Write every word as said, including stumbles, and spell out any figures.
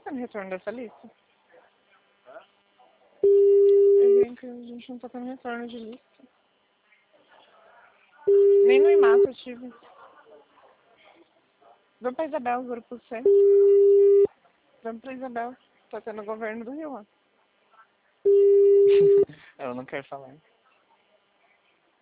tendo retorno dessa lista? Eu vi que a gente não tá tendo retorno de lista. Nem no Imato eu tive. Vamos pra Isabel, grupo C. Vamos pra Isabel. Tá tendo o governo do Rio, ó. Ela não quer falar.